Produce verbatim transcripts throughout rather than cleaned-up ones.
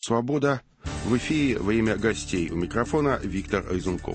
Свобода» в эфире во имя гостей. У микрофона Виктор Айзунков.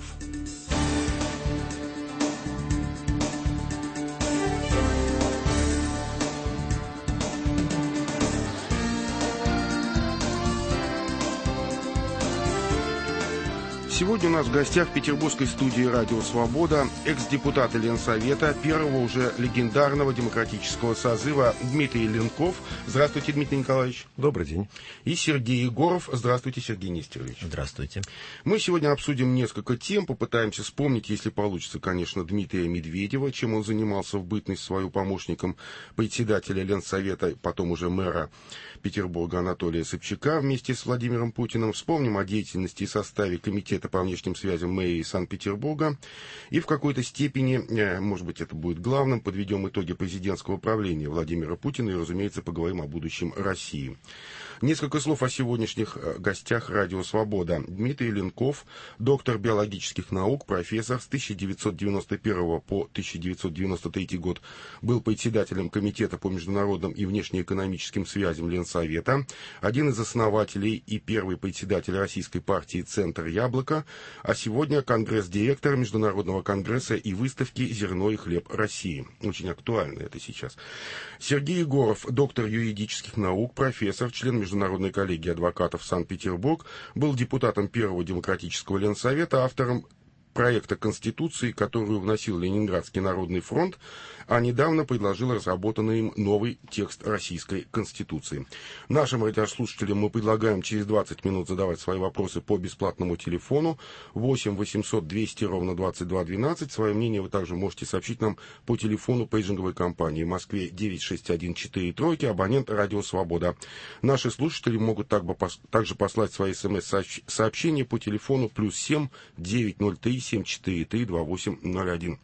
Сегодня у нас в гостях в петербургской студии «Радио Свобода» экс-депутат Ленсовета, первого уже легендарного демократического созыва Дмитрий Ленков. Здравствуйте, Дмитрий Николаевич. Добрый день. И Сергей Егоров. Здравствуйте, Сергей Нестерович. Здравствуйте. Мы сегодня обсудим несколько тем, попытаемся вспомнить, если получится, конечно, Дмитрия Медведева, чем он занимался в бытность свою помощником председателя Ленсовета, потом уже мэра Петербурга Анатолия Собчака вместе с Владимиром Путиным. Вспомним о деятельности и составе комитета по внешним связям мэрии Санкт-Петербурга. И в какой-то степени, может быть, это будет главным, подведем итоги президентского правления Владимира Путина и, разумеется, поговорим о будущем России. Несколько слов о сегодняшних гостях «Радио Свобода». Дмитрий Ленков, доктор биологических наук, профессор, с тысяча девятьсот девяносто первого по тысяча девятьсот девяносто третий год был председателем Комитета по международным и внешнеэкономическим связям Ленсовета, один из основателей и первый председатель российской партии «Центр Яблоко», а сегодня конгресс-директор Международного конгресса и выставки «Зерно и хлеб России». Очень актуально это сейчас. Сергей Егоров, доктор юридических наук, профессор, член Международной коллегии адвокатов Санкт-Петербург, был депутатом Первого демократического Ленсовета, автором проекта Конституции, которую вносил Ленинградский народный фронт, а недавно предложил разработанный им новый текст Российской Конституции. Нашим радиослушателям мы предлагаем через двадцать минут задавать свои вопросы по бесплатному телефону восемь восемьсот двести ровно двадцать два двенадцать. Свое мнение вы также можете сообщить нам по телефону пейджинговой компании в Москве девять шесть один четыре тройки, абонент «Радио Свобода». Наши слушатели могут также послать свои смс-сообщения по телефону плюс семь девятьсот три семь четыре три два восемь ноль один.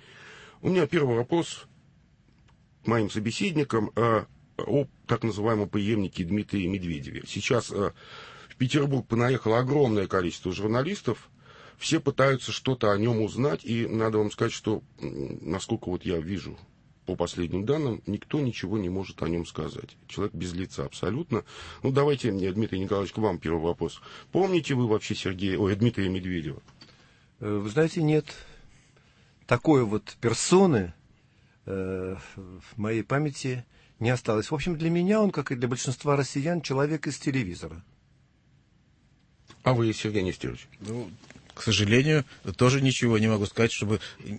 У меня первый вопрос к моим собеседникам э, о так называемом преемнике Дмитрия Медведеве. Сейчас э, в Петербург понаехало огромное количество журналистов, все пытаются что-то о нем узнать, и надо вам сказать, что, насколько вот я вижу по последним данным, никто ничего не может о нем сказать. Человек без лица абсолютно. Ну, давайте, Дмитрий Николаевич, к вам первый вопрос. Помните вы вообще Сергея, ой, Дмитрия Медведева? Вы знаете, нет. Такой вот персоны э, в моей памяти не осталось. В общем, для меня он, как и для большинства россиян, человек из телевизора. А вы, Сергей Нестерович? Ну, к сожалению, тоже ничего не могу сказать, чтобы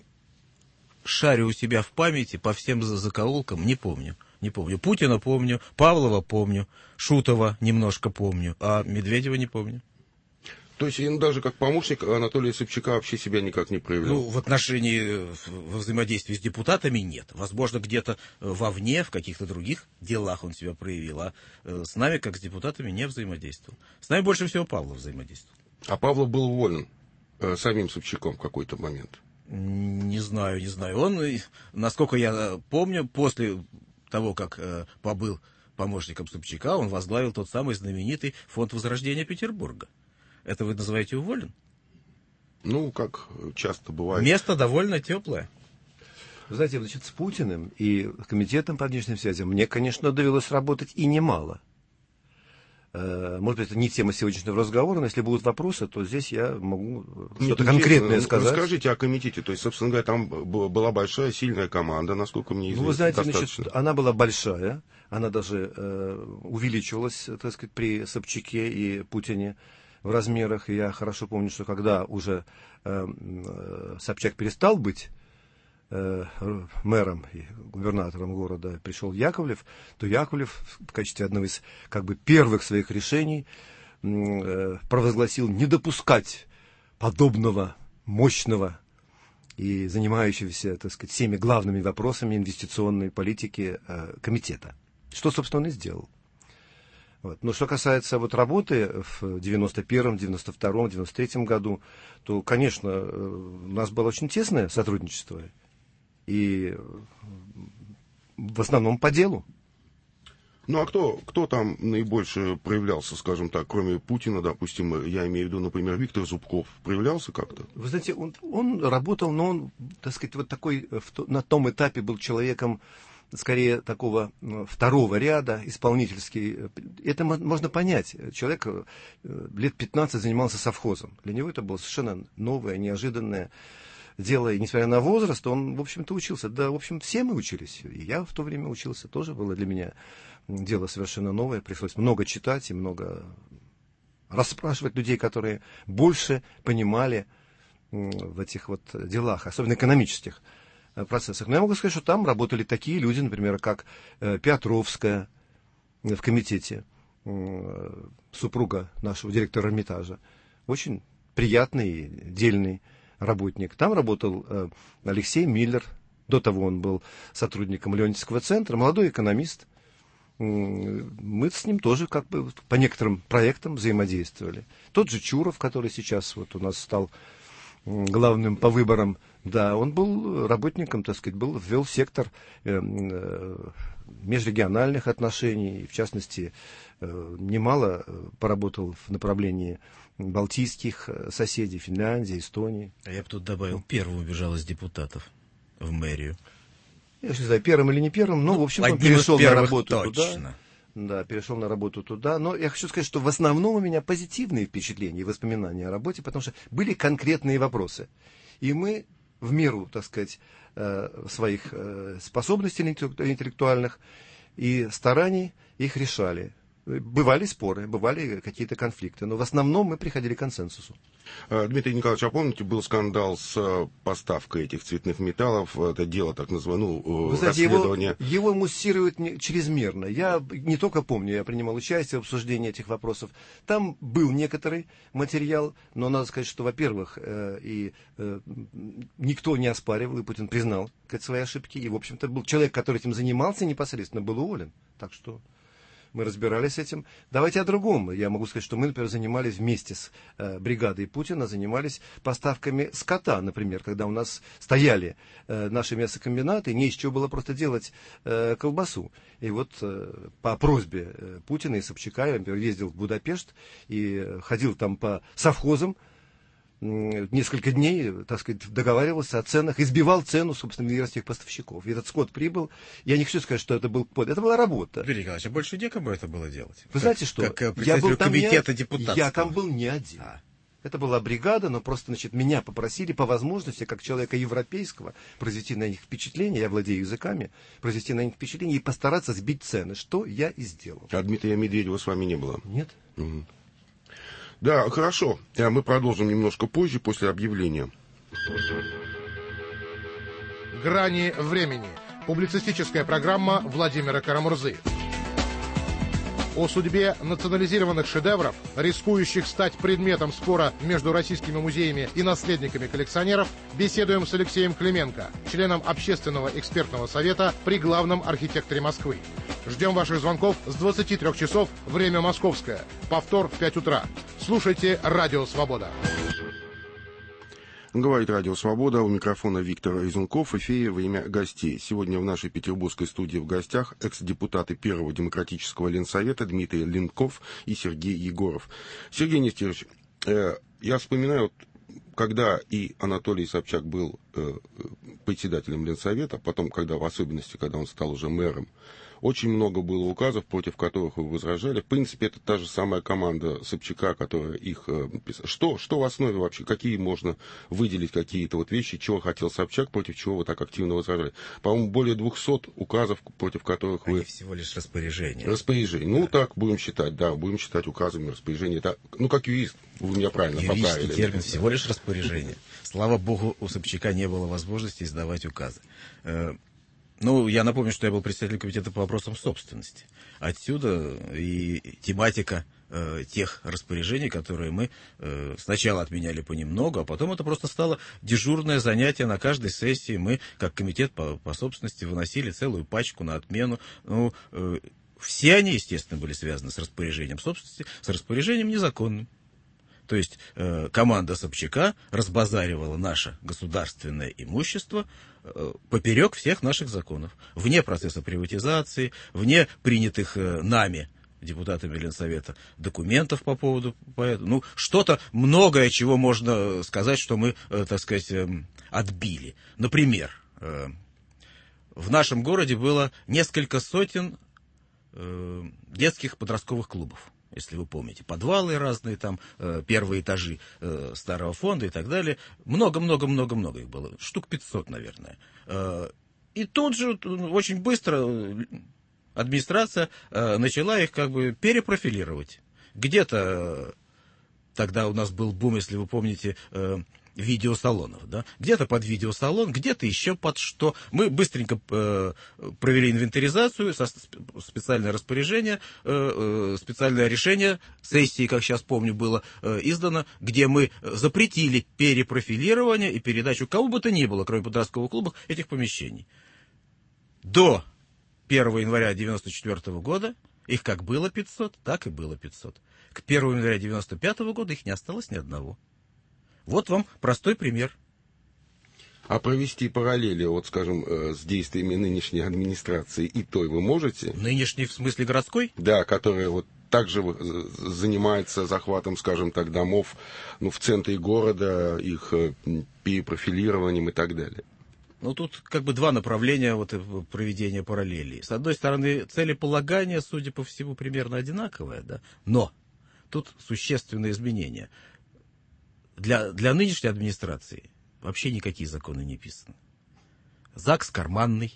шарю у себя в памяти по всем закоулкам, не помню. Не помню. Путина помню, Павлова помню, Шутова немножко помню, а Медведева не помню. То есть он даже как помощник Анатолия Собчака вообще себя никак не проявлял? Ну, в отношении, во взаимодействии с депутатами нет. Возможно, где-то вовне, в каких-то других делах он себя проявил, а с нами, как с депутатами, не взаимодействовал. С нами больше всего Павлов взаимодействовал. А Павлов был уволен э, самим Собчаком в какой-то момент? Не знаю, не знаю. Он, насколько я помню, после того, как э, побыл помощником Собчака, он возглавил тот самый знаменитый фонд возрождения Петербурга. Это вы называете уволен? Ну, как часто бывает. Место довольно теплое. Вы знаете, значит, с Путиным и комитетом по внешним связям мне, конечно, довелось работать и немало. Может быть, это не тема сегодняшнего разговора, но если будут вопросы, то здесь я могу что-то конкретное сказать. Расскажите о комитете. То есть, собственно говоря, там была большая, сильная команда, насколько мне известно. Ну, вы знаете, достаточно. Значит, она была большая, она даже э, увеличивалась, так сказать, при Собчаке и Путине в размерах. И я хорошо помню, что когда уже э, э, Собчак перестал быть э, мэром и губернатором города, пришел Яковлев, то Яковлев в качестве одного из как бы первых своих решений э, провозгласил не допускать подобного мощного и занимающегося, так сказать, всеми главными вопросами инвестиционной политики э, комитета. Что, собственно, он и сделал. Вот. Но что касается вот работы в девяносто первом, девяносто втором, девяносто третьем году, то, конечно, у нас было очень тесное сотрудничество. И в основном по делу. Ну, а кто, кто там наибольше проявлялся, скажем так, кроме Путина, допустим, я имею в виду, например, Виктор Зубков, проявлялся как-то? Вы знаете, он, он работал, но он, так сказать, вот такой, на том этапе был человеком скорее такого второго ряда, исполнительский. Это можно понять. Человек лет пятнадцать занимался совхозом. Для него это было совершенно новое, неожиданное дело. И несмотря на возраст, он, в общем-то, учился. Да, в общем, все мы учились. И я в то время учился. Тоже было для меня дело совершенно новое. Пришлось много читать и много расспрашивать людей, которые больше понимали в этих вот делах, особенно экономических процессах. Но я могу сказать, что там работали такие люди, например, как Петровская в комитете, супруга нашего директора Эрмитажа. Очень приятный, дельный работник. Там работал Алексей Миллер. До того он был сотрудником Леонидского центра, молодой экономист. Мы с ним тоже как бы по некоторым проектам взаимодействовали. Тот же Чуров, который сейчас вот у нас стал главным по выборам, да, он был работником, так сказать, был, ввел сектор э, э, межрегиональных отношений, в частности, э, немало поработал в направлении балтийских соседей, Финляндии, Эстонии. А я бы тут добавил, первым убежал из депутатов в мэрию. Я не знаю, первым или не первым, но, ну, в общем, он перешел на работу туда. Да, перешел на работу туда. Но я хочу сказать, что в основном у меня позитивные впечатления и воспоминания о работе, потому что были конкретные вопросы. И мы в меру, так сказать, своих способностей интеллектуальных и стараний их решали. Бывали споры, бывали какие-то конфликты, но в основном мы приходили к консенсусу. Дмитрий Николаевич, а помните, был скандал с поставкой этих цветных металлов, это дело так называемое, ну, Вы знаете, расследование? Его, его муссируют чрезмерно. Я не только помню, я принимал участие в обсуждении этих вопросов. Там был некоторый материал, но надо сказать, что, во-первых, э, и э, никто не оспаривал, и Путин признал свои ошибки, и, в общем-то, был человек, который этим занимался непосредственно, был уволен. Так что мы разбирались с этим. Давайте о другом. Я могу сказать, что мы, например, занимались вместе с э, бригадой Путина, занимались поставками скота, например, когда у нас стояли э, наши мясокомбинаты, не из чего было просто делать э, колбасу. И вот э, по просьбе э, Путина и Собчака я, например, ездил в Будапешт и э, ходил там по совхозам, несколько дней, так сказать, договаривался о ценах, избивал цену, собственно, венгерских поставщиков. И этот скот прибыл. Я не хочу сказать, что это был под. Это была работа. Юрий Николаевич, а больше некому это было делать? Вы как, знаете что? Как я был там комитета не, депутатского. Я там был не один. А. Это была бригада, но просто, значит, меня попросили по возможности, как человека европейского, произвести на них впечатление, я владею языками, произвести на них впечатление и постараться сбить цены, что я и сделал. А Дмитрия Медведева с вами не было? Нет. Угу. Да, хорошо. Мы продолжим немножко позже, после объявления. «Грани времени». Публицистическая программа Владимира Карамурзы. О судьбе национализированных шедевров, рискующих стать предметом спора между российскими музеями и наследниками коллекционеров, беседуем с Алексеем Клименко, членом Общественного экспертного совета при главном архитекторе Москвы. Ждем ваших звонков с двадцати трёх часов, время московское. Повтор в пять утра. Слушайте «Радио Свобода». Говорит «Радио Свобода», у микрофона Виктор Изунков, эфире «Время гостей». Сегодня в нашей петербургской студии в гостях экс-депутаты Первого демократического Ленсовета Дмитрий Линков и Сергей Егоров. Сергей Нестерович, э, я вспоминаю, вот, когда и Анатолий Собчак был э, председателем Ленсовета, потом, когда в особенности, когда он стал уже мэром, очень много было указов, против которых вы возражали. В принципе, это та же самая команда Собчака, которая их э, писала. Что, что в основе вообще? Какие можно выделить какие-то вот вещи, чего хотел Собчак, против чего вы так активно возражали? По-моему, более двухсот указов, против которых вы... Они всего лишь распоряжения. Распоряжения. Ну, да. Так будем считать, да, будем считать указами распоряжения. Это, ну, как юрист, вы меня правильно Юридический поправили. термин всего лишь распоряжение. Слава богу, у Собчака не было возможности издавать указы. Ну, я напомню, что я был председателем комитета по вопросам собственности. Отсюда и тематика э, тех распоряжений, которые мы э, сначала отменяли понемногу, а потом это просто стало дежурное занятие на каждой сессии. Мы, как комитет по, по собственности, выносили целую пачку на отмену. Ну, э, все они, естественно, были связаны с распоряжением собственности, с распоряжением незаконным. То есть э, команда Собчака разбазаривала наше государственное имущество э, поперек всех наших законов. Вне процесса приватизации, вне принятых э, нами, депутатами Ленсовета, документов по поводу... По, ну, что-то, многое, чего можно сказать, что мы, э, так сказать, э, отбили. Например, э, в нашем городе было несколько сотен э, детских подростковых клубов. Если вы помните, подвалы разные, там, э, первые этажи э, старого фонда и так далее. Много-много-много-много их было. Штук пятьсот, наверное. Э, и тут же очень быстро администрация э, начала их как бы перепрофилировать. Где-то э, тогда у нас был бум, если вы помните, э, видеосалонов, да? Где-то под видеосалон, где-то еще под что. Мы быстренько э, провели инвентаризацию, со, специальное распоряжение, э, э, специальное решение сессии, как сейчас помню, было э, издано, где мы запретили перепрофилирование и передачу кому бы то ни было, кроме подростковых клубов, этих помещений. До первого января девяносто четвёртого года их как было пятьсот, так и было пятьсот. К первого января девяносто пятого года их не осталось ни одного. Вот вам простой пример. А провести параллели, вот, скажем, с действиями нынешней администрации и той вы можете? Нынешней в смысле городской? Да, которая вот также занимается захватом, скажем так, домов, ну, в центре города, их перепрофилированием и так далее. Ну, тут как бы два направления вот, проведения параллелей. С одной стороны, целеполагание, судя по всему, примерно одинаковое, да? Но тут существенные изменения. Для, для нынешней администрации вообще никакие законы не писаны. ЗАГС карманный.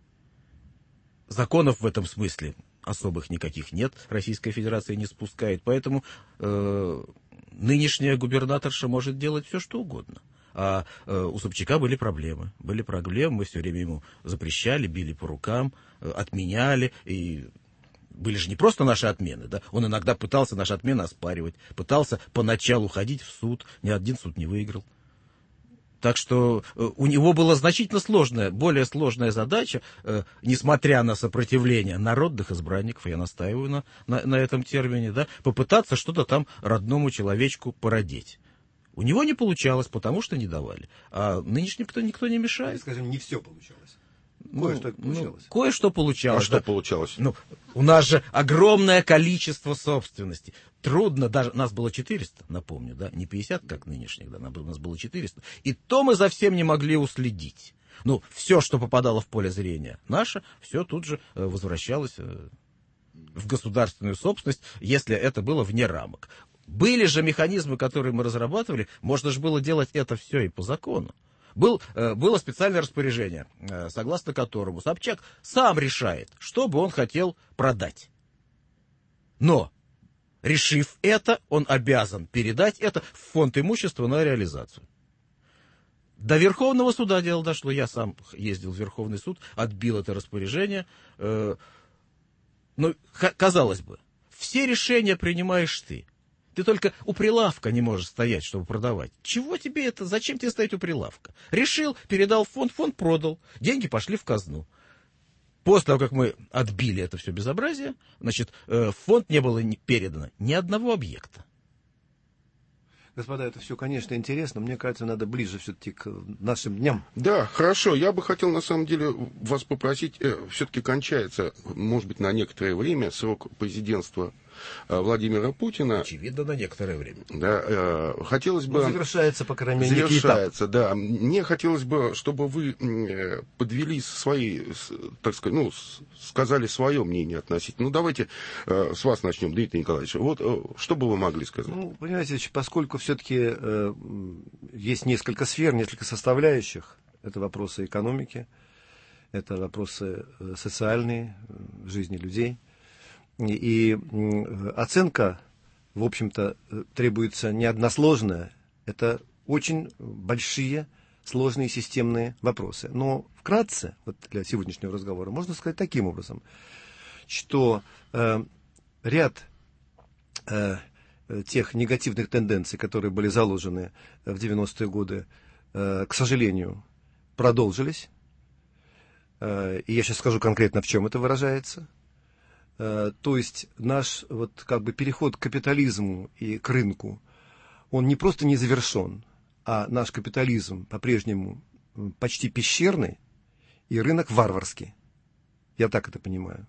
Законов в этом смысле особых никаких нет. Российская Федерация не спускает. Поэтому э, нынешняя губернаторша может делать все, что угодно. А э, у Собчака были проблемы. Были проблемы, мы все время ему запрещали, били по рукам, э, отменяли. И были же не просто наши отмены, да? Он иногда пытался наши отмены оспаривать, пытался поначалу ходить в суд, ни один суд не выиграл. Так что э, у него была значительно сложная, более сложная задача, э, несмотря на сопротивление народных избранников, я настаиваю на, на, на этом термине, да, попытаться что-то там родному человечку породить. У него не получалось, потому что не давали. А нынешним никто, никто не мешает. Скажем, не все получалось. Кое-что ну, получалось. Ну, кое-что получалось. А что получалось? Ну, у нас же огромное количество собственности. Трудно, даже нас было четыреста, напомню, да, не пятьдесят, как нынешних, да, у нас было четыреста. И то мы за всем не могли уследить. Ну, все, что попадало в поле зрения наше, все тут же возвращалось в государственную собственность, если это было вне рамок. Были же механизмы, которые мы разрабатывали, можно же было делать это все и по закону. Был, было специальное распоряжение, согласно которому Собчак сам решает, что бы он хотел продать. Но, решив это, он обязан передать это в фонд имущества на реализацию. До Верховного суда дело дошло. Я сам ездил в Верховный суд, отбил это распоряжение. Но, казалось бы, все решения принимаешь ты. Ты только у прилавка не можешь стоять, чтобы продавать. Чего тебе это? Зачем тебе стоять у прилавка? Решил, передал в фонд, фонд продал. Деньги пошли в казну. После того, как мы отбили это все безобразие, значит, в фонд не было передано ни одного объекта. Господа, это все, конечно, интересно. Мне кажется, надо ближе все-таки к нашим дням. Да, хорошо. Я бы хотел, на самом деле, вас попросить, э, все-таки кончается, может быть, на некоторое время срок президентства э, Владимира Путина. Очевидно, на некоторое время. Да, э, хотелось бы... Ну, завершается, по крайней мере, некий этап. Завершается, да. Мне хотелось бы, чтобы вы э, подвели свои, с, так сказать, ну, с, сказали свое мнение относительно. Ну, давайте э, с вас начнем, Дмитрий Николаевич. Вот, э, что бы вы могли сказать? Ну, понимаете, поскольку все-таки э, есть несколько сфер, несколько составляющих. Это вопросы экономики, это вопросы э, социальные, э, жизни людей. И, и э, оценка, в общем-то, э, требуется не односложная. Это очень большие, сложные системные вопросы. Но вкратце, вот для сегодняшнего разговора, можно сказать таким образом, что э, ряд... Э, тех негативных тенденций, которые были заложены в девяностые годы, к сожалению, продолжились. И я сейчас скажу конкретно, в чем это выражается. То есть наш вот как бы переход к капитализму и к рынку, он не просто не завершен, а наш капитализм по-прежнему почти пещерный и рынок варварский. Я так это понимаю.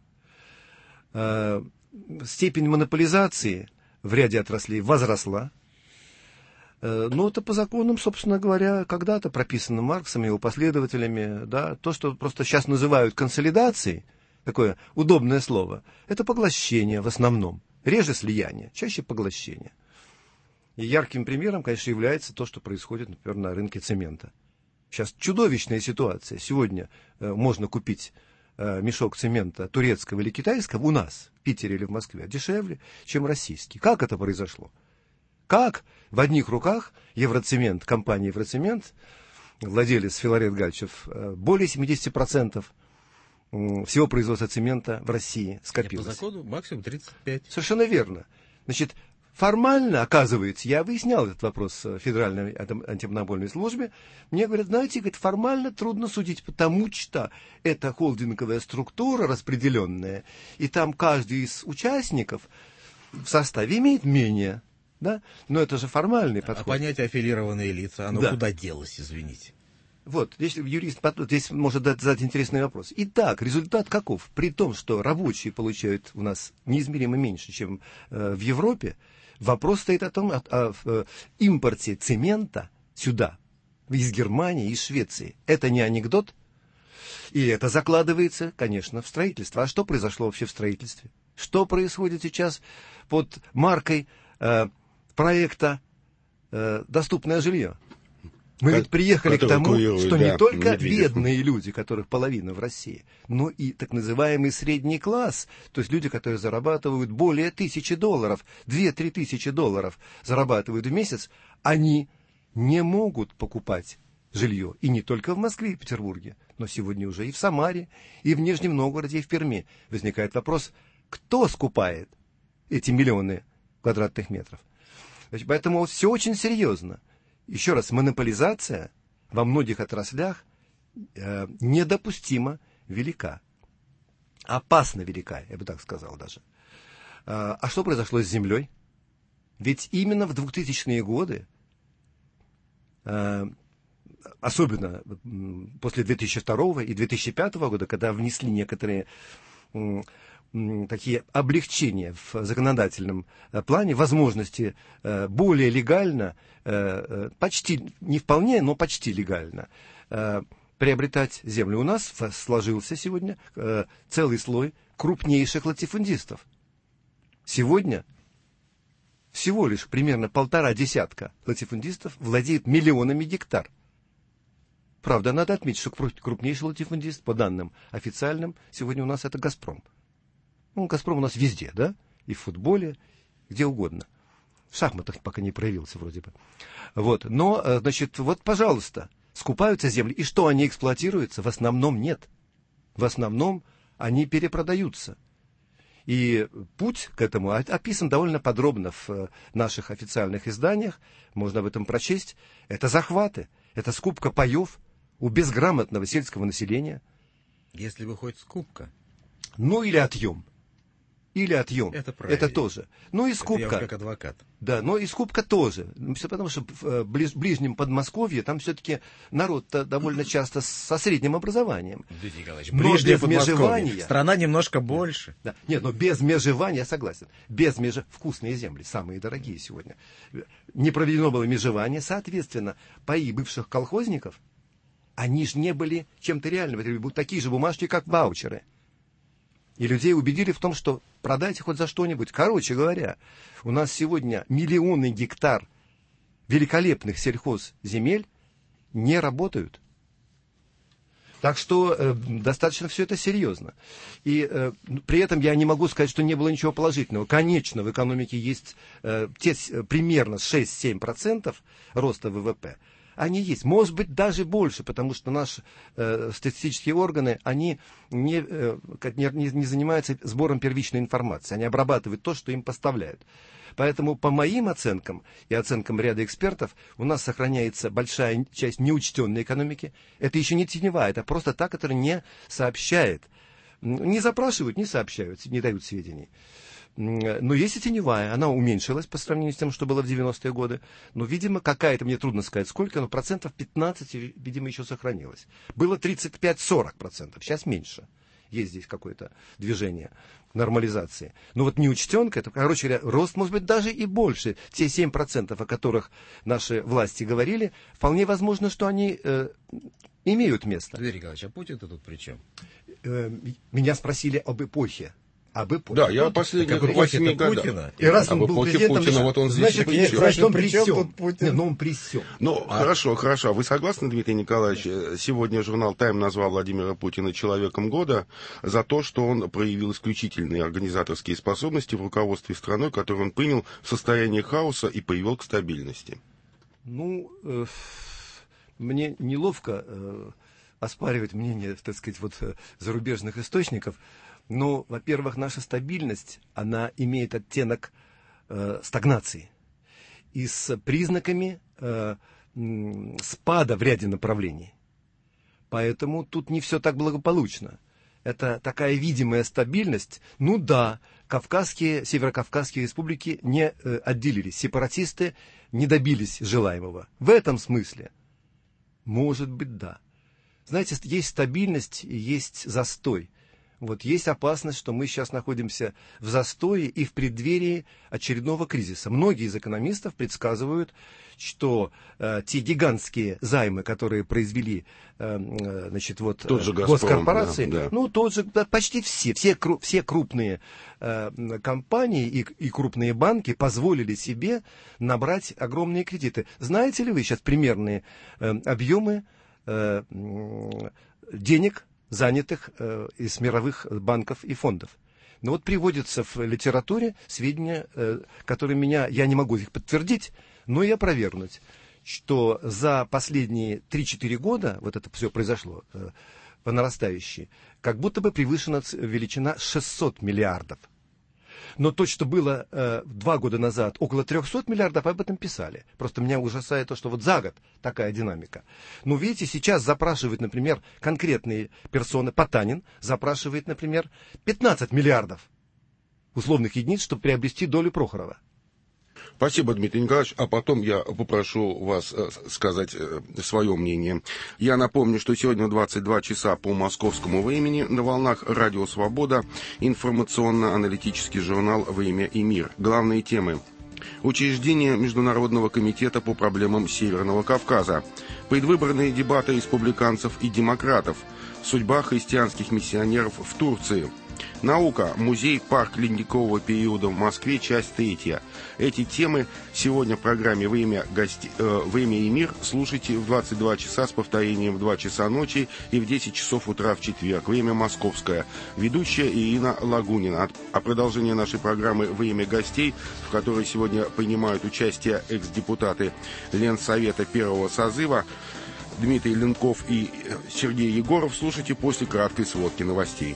Степень монополизации в ряде отраслей возросла. Ну, это по законам, собственно говоря, когда-то прописано Марксом и его последователями, да, то, что просто сейчас называют консолидацией, такое удобное слово, это поглощение в основном, реже слияние, чаще поглощение. И ярким примером, конечно, является то, что происходит, например, на рынке цемента. Сейчас чудовищная ситуация. Сегодня э, можно купить э, мешок цемента турецкого или китайского у нас, в Питере или в Москве, дешевле, чем российский. Как это произошло? Как в одних руках Евроцемент, компания Евроцемент, владелец Филарет Гальчев, э, более семьдесят процентов э, всего производства цемента в России скопилось. И по закону максимум тридцать пять. Совершенно верно. Значит, формально, оказывается, я выяснял этот вопрос в Федеральной антимонопольной службе, мне говорят, знаете, говорит, формально трудно судить, потому что это холдинговая структура распределенная, и там каждый из участников в составе имеет мнение, да? Но это же формальный подход. А понятие аффилированные лица, оно да. куда делось, извините? Вот, здесь юрист здесь может задать интересный вопрос. Итак, результат каков? При том, что рабочие получают у нас неизмеримо меньше, чем э, в Европе, вопрос стоит о том, о, о, о импорте цемента сюда, из Германии, из Швеции. Это не анекдот, и это закладывается, конечно, в строительство. А что произошло вообще в строительстве? Что происходит сейчас под маркой э, проекта э, «Доступное жилье»? Мы ведь приехали к тому, что да, не только Медведев. Бедные люди, которых половина в России, но и так называемый средний класс, то есть люди, которые зарабатывают более тысячи долларов, две-три тысячи долларов зарабатывают в месяц, они не могут покупать жилье. И не только в Москве и Петербурге, но сегодня уже и в Самаре, и в Нижнем Новгороде, и в Перми. Возникает вопрос, кто скупает эти миллионы квадратных метров? Значит, поэтому все очень серьезно. Еще раз, монополизация во многих отраслях э, недопустимо велика. Опасно велика, я бы так сказал даже. А, а что произошло с землей? Ведь именно в двухтысячные годы, э, особенно после две тысячи второго и две тысячи пятого года, когда внесли некоторые э, такие облегчения в законодательном плане, возможности э, более легально, э, почти, не вполне, но почти легально э, приобретать землю. У нас сложился сегодня э, целый слой крупнейших латифундистов. Сегодня всего лишь примерно полтора десятка латифундистов владеет миллионами гектар. Правда, надо отметить, что крупнейший латифундист, по данным официальным, сегодня у нас это «Газпром». Ну, «Газпром» у нас везде, да? И в футболе, где угодно. В шахматах пока не проявился вроде бы. Вот. Но, значит, вот, пожалуйста, скупаются земли. И что, они эксплуатируются? В основном нет. В основном они перепродаются. И путь к этому описан довольно подробно в наших официальных изданиях. Можно об этом прочесть. Это захваты. Это скупка паев у безграмотного сельского населения. Если бы хоть скупка. Ну, или отъем. Или отъем. Это, это тоже. Ну и скупка. Это я как адвокат. Да, но и скупка тоже. Все потому, что в ближ, ближнем Подмосковье там все-таки народ-то довольно часто со средним образованием. Дмитрий Николаевич, ближнее Подмосковье. Страна немножко больше. Да. Нет, но без межевания, я согласен. Без меже... Вкусные земли, самые дорогие сегодня. Не проведено было межевание, соответственно, паи бывших колхозников, они же не были чем-то реальным. Это были такие же бумажки, как ваучеры. И людей убедили в том, что продайте хоть за что-нибудь. Короче говоря, у нас сегодня миллионы гектар великолепных сельхозземель не работают. Так что э, достаточно все это серьезно. И э, при этом я не могу сказать, что не было ничего положительного. Конечно, в экономике есть э, те, примерно шесть-семь процентов роста ВВП. Они есть, может быть, даже больше, потому что наши э, статистические органы, они не, э, не, не занимаются сбором первичной информации, они обрабатывают то, что им поставляют. Поэтому, по моим оценкам и оценкам ряда экспертов, у нас сохраняется большая часть неучтенной экономики. Это еще не теневая, это просто та, которая не сообщает, не запрашивают, не сообщают, не дают сведений. Но есть и теневая, она уменьшилась по сравнению с тем, что было в девяностые годы. Но, видимо, какая-то, мне трудно сказать сколько, но процентов пятнадцать, видимо, еще сохранилось. Было тридцать пять-сорок процентов, сейчас меньше. есть здесь какое-то движение нормализации. Но вот неучтенка, это, короче говоря, рост может быть даже и больше. Те семь процентов, о которых наши власти говорили, вполне возможно, что они э, имеют место. Дмитрий Николаевич, а Путин-то тут при чем? Э, меня спросили об эпохе. Об эпохе. Да, я последние восемь годах. И раз он об был эпохе президентом, Путина, вот он здесь значит, при чем? значит, он При при чем всем. тут Путин? Нет, ну он при всем. Ну, А. хорошо, хорошо. Вы согласны, Дмитрий Николаевич? Сегодня журнал «Тайм» назвал Владимира Путина человеком года за то, что он проявил исключительные организаторские способности в руководстве страной, которую он принял в состоянии хаоса и привел к стабильности. Ну, э, мне неловко э, оспаривать мнение, так сказать, вот, э, зарубежных источников. Но, во-первых, наша стабильность, она имеет оттенок э, стагнации и с признаками э, м, спада в ряде направлений. Поэтому тут не все так благополучно. Это такая видимая стабильность. Ну да, Кавказские, Северокавказские республики не э, отделились. Сепаратисты не добились желаемого. В этом смысле, может быть, да. Знаете, есть стабильность и есть застой. Вот есть опасность, что мы сейчас находимся в застое и в преддверии очередного кризиса. Многие из экономистов предсказывают, что э, те гигантские займы, которые произвели э, значит, вот, тот же «Газпром», госкорпорации, да, да. ну, тот же, да, почти все, все, кру, все крупные э, компании и, и крупные банки позволили себе набрать огромные кредиты. Знаете ли вы сейчас примерные э, объемы э, денег, занятых э, из мировых банков и фондов? Но вот приводятся в литературе сведения, э, которые меня, я не могу их подтвердить, но и опровергнуть, что за последние три-четыре года, вот это все произошло э, по нарастающей, как будто бы превышена величина шестьсот миллиардов. Но то, что было э, два года назад, около триста миллиардов, об этом писали. Просто меня ужасает то, что вот за год такая динамика. Но видите, сейчас запрашивают, например, конкретные персоны. Потанин запрашивает, например, пятнадцать миллиардов условных единиц, чтобы приобрести долю Прохорова. Спасибо, Дмитрий Николаевич. А потом я попрошу вас сказать свое мнение. Я напомню, что сегодня в двадцать два часа по московскому времени на волнах Радио Свобода информационно-аналитический журнал «Время и мир». Главные темы. Учреждение Международного комитета по проблемам Северного Кавказа. Предвыборные дебаты республиканцев и демократов. Судьба христианских миссионеров в Турции. Наука. Музей-парк ледникового периода в Москве. Часть третья. Эти темы сегодня в программе «Время, гости... э, «Время и мир» слушайте в двадцать два часа с повторением в два часа ночи и в десять часов утра в четверг. Время московское. Ведущая Ирина Лагунина. А продолжение нашей программы «Время гостей», в которой сегодня принимают участие экс-депутаты Ленсовета первого созыва Дмитрий Ленков и Сергей Егоров, слушайте после краткой сводки новостей.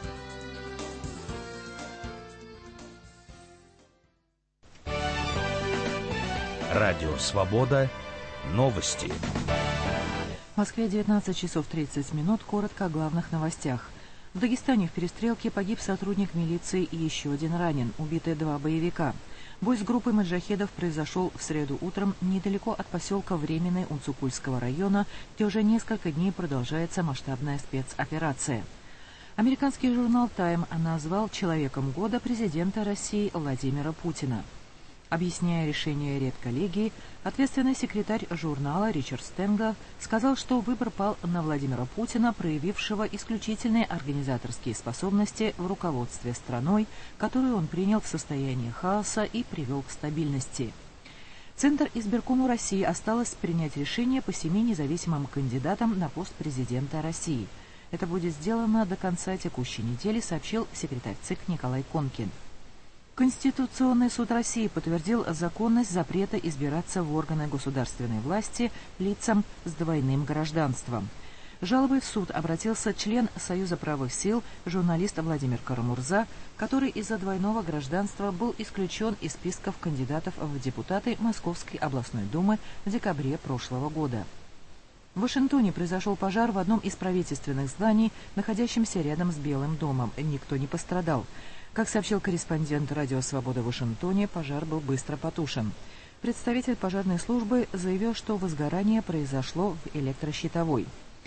Радио «Свобода». Новости. В Москве девятнадцать часов тридцать минут. Коротко о главных новостях. В Дагестане в перестрелке погиб сотрудник милиции и еще один ранен. Убиты два боевика. Бой с группой маджахедов произошел в среду утром недалеко от поселка Временный Унцукульского района, где уже несколько дней продолжается масштабная спецоперация. Американский журнал «Тайм» назвал человеком года президента России Владимира Путина. Объясняя решение редколлегии, ответственный секретарь журнала Ричард Стенгов сказал, что выбор пал на Владимира Путина, проявившего исключительные организаторские способности в руководстве страной, которую он принял в состоянии хаоса и привел к стабильности. Центр избиркому России осталось принять решение по семи независимым кандидатам на пост президента России. Это будет сделано до конца текущей недели, сообщил секретарь ЦИК Николай Конкин. Конституционный суд России подтвердил законность запрета избираться в органы государственной власти лицам с двойным гражданством. Жалобой в суд обратился член Союза правых сил, журналист Владимир Карамурза, который из-за двойного гражданства был исключен из списков кандидатов в депутаты Московской областной думы в декабре прошлого года. В Вашингтоне произошел пожар в одном из правительственных зданий, находящемся рядом с Белым домом. Никто не пострадал. Как сообщил корреспондент «Радио Свобода» в Вашингтоне, пожар был быстро потушен. Представитель пожарной службы заявил, что возгорание произошло в электрощитовой.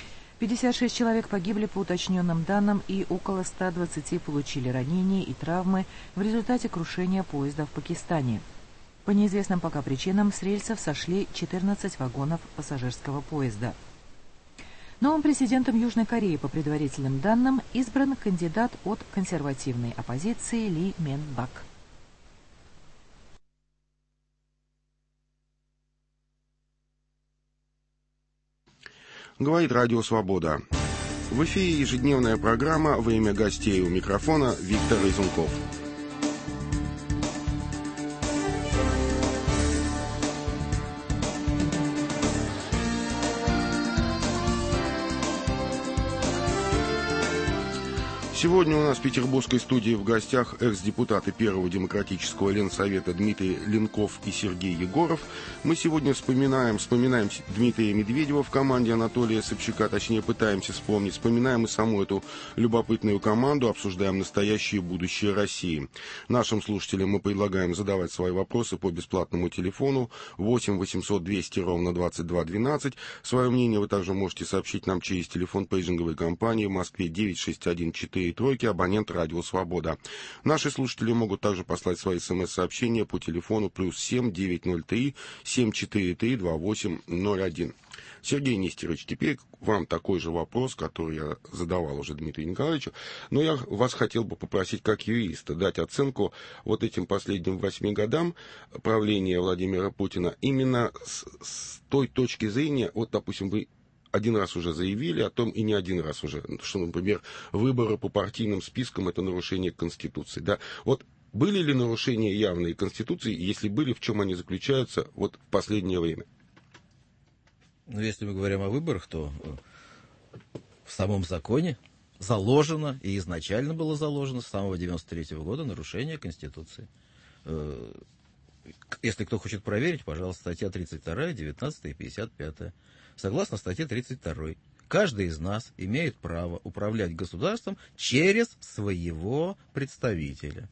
пятьдесят шесть человек погибли по уточненным данным и около ста двадцати получили ранения и травмы в результате крушения поезда в Пакистане. По неизвестным пока причинам с рельсов сошли четырнадцать вагонов пассажирского поезда. Новым президентом Южной Кореи, по предварительным данным, избран кандидат от консервативной оппозиции Ли Мен Бак. Говорит Радио Свобода. В эфире ежедневная программа «Время гостей», у микрофона Виктор Изунков. Сегодня у нас в петербургской студии в гостях экс-депутаты Первого демократического Ленсовета Дмитрий Ленков и Сергей Егоров. Мы сегодня вспоминаем, вспоминаем Дмитрия Медведева в команде Анатолия Собчака, точнее пытаемся вспомнить, вспоминаем и саму эту любопытную команду, обсуждаем настоящее и будущее России. Нашим слушателям мы предлагаем задавать свои вопросы по бесплатному телефону восемь восемьсот двести ровно двадцать два двенадцать. Свое мнение вы также можете сообщить нам через телефон пейджинговой компании в Москве девять шесть один четыре тройки, абонент Радио Свобода. Наши слушатели могут также послать свои смс-сообщения по телефону плюс семь девятьсот три семь четыре три два восемь ноль один. Сергей Нестерович, теперь вам такой же вопрос, который я задавал уже Дмитрию Николаевичу, но я вас хотел бы попросить как юриста дать оценку вот этим последним восьми годам правления Владимира Путина именно с, с той точки зрения, вот, допустим, вы один раз уже заявили о том, и не один раз уже, что, например, выборы по партийным спискам – это нарушение Конституции. Да? Вот были ли нарушения явные Конституции, если были, в чем они заключаются вот в последнее время? Ну, если мы говорим о выборах, то в самом законе заложено, и изначально было заложено с самого девяносто третьего года нарушение Конституции. Если кто хочет проверить, пожалуйста, статья тридцать вторая, девятнадцатая и пятьдесят пятая. Согласно статье тридцать второй, каждый из нас имеет право управлять государством через своего представителя.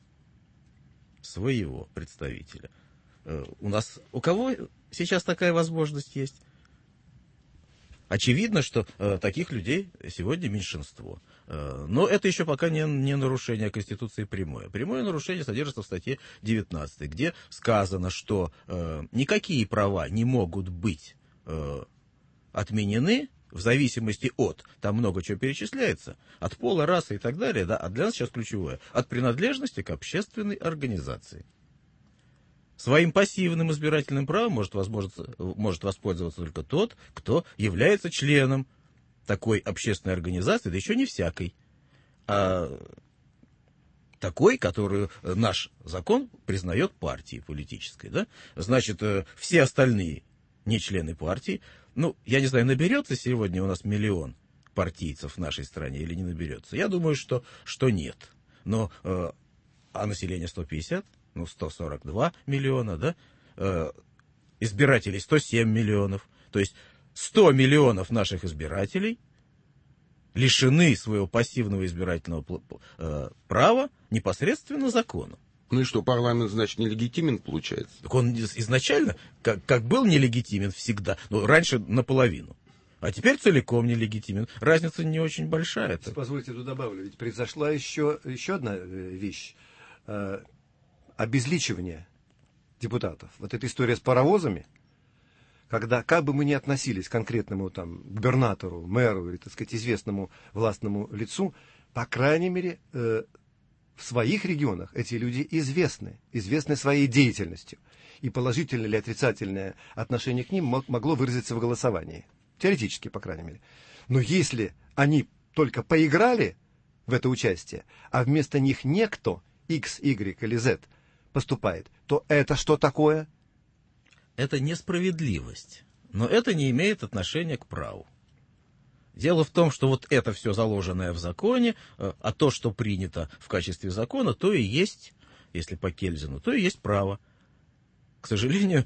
Своего представителя. У нас, у кого сейчас такая возможность есть? Очевидно, что э, таких людей сегодня меньшинство. Э, но это еще пока не, не нарушение Конституции прямое. Прямое нарушение содержится в статье девятнадцатой, где сказано, что э, никакие права не могут быть э, отменены в зависимости от, там много чего перечисляется, от пола, расы и так далее, да, а для нас сейчас ключевое, от принадлежности к общественной организации. Своим пассивным избирательным правом может, может воспользоваться только тот, кто является членом такой общественной организации, да еще не всякой, а такой, которую наш закон признает партией политической. Да? Значит, все остальные не члены партии. Ну, я не знаю, наберется сегодня у нас миллион партийцев в нашей стране или не наберется. Я думаю, что, что нет. Но, а население сто пятьдесят? Ну, сто сорок два миллиона, да, э, избирателей сто семь миллионов, то есть сто миллионов наших избирателей лишены своего пассивного избирательного э, права непосредственно законом. Ну и что, парламент, значит, нелегитимен, получается? Так он изначально, как, как был нелегитимен всегда, ну, раньше наполовину, а теперь целиком нелегитимен. Разница не очень большая. Если позвольте, тут добавлю, ведь произошла еще, еще одна вещь. Обезличивание депутатов. Вот эта история с паровозами, когда, как бы мы ни относились к конкретному там, губернатору, мэру или, так сказать, известному властному лицу, по крайней мере, э, в своих регионах эти люди известны, известны своей деятельностью. И положительное или отрицательное отношение к ним могло выразиться в голосовании. Теоретически, по крайней мере. Но если они только поиграли в это участие, а вместо них некто, X, Y или Z, поступает, то это что такое? Это несправедливость. Но это не имеет отношения к праву. Дело в том, что вот это все заложенное в законе, а то, что принято в качестве закона, то и есть, если по Кельзину, то и есть право. К сожалению,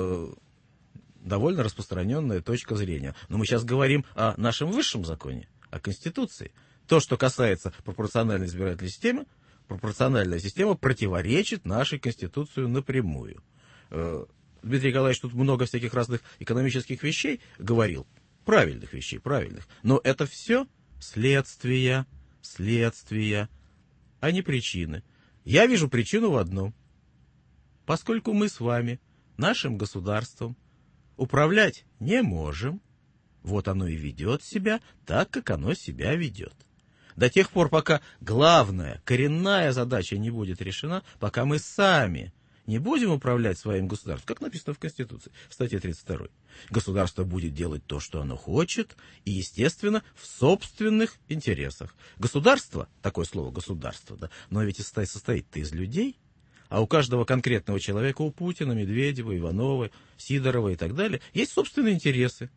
довольно распространенная точка зрения. Но мы сейчас говорим о нашем высшем законе, о Конституции. То, что касается пропорциональной избирательной системы, пропорциональная система противоречит нашей Конституции напрямую. Дмитрий Николаевич тут много всяких разных экономических вещей говорил. правильных вещей, правильных. Но это все следствия, следствия, а не причины. Я вижу причину в одном. Поскольку мы с вами, нашим государством, управлять не можем, вот оно и ведет себя так, как оно себя ведет. До тех пор, пока главная, коренная задача не будет решена, пока мы сами не будем управлять своим государством, как написано в Конституции, в статье тридцать второй. Государство будет делать то, что оно хочет, и, естественно, в собственных интересах. Государство, такое слово государство, да, но ведь состоит-то из людей, а у каждого конкретного человека, у Путина, Медведева, Иванова, Сидорова и так далее, есть собственные интересы.